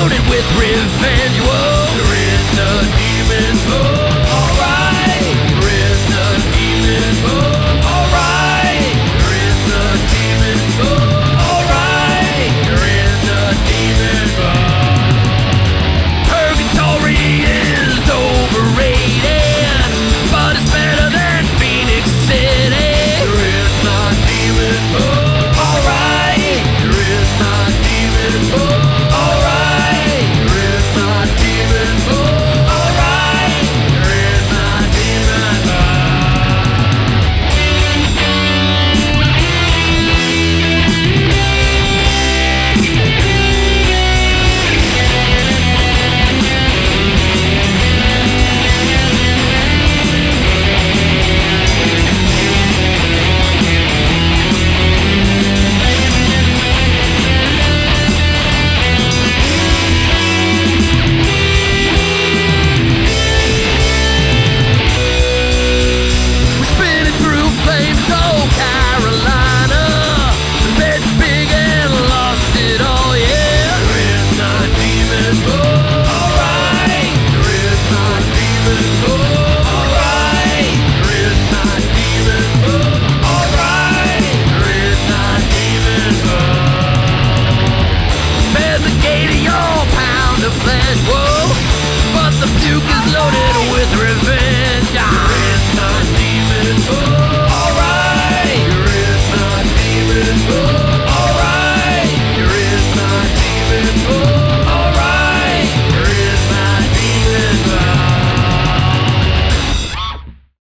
loaded with revenge. Whoa, you're in the demon book. Alright, you're in the demon book. Alright, you're in the demon book. Alright, you're in the demon book. Purgatory is overrated, but it's better than Phoenix City. You're in the demon book. Alright, you're in the demon book. Alright, you're in the demon book. Alright, you're in the demon flesh, whoa, but the puke is loaded with revenge.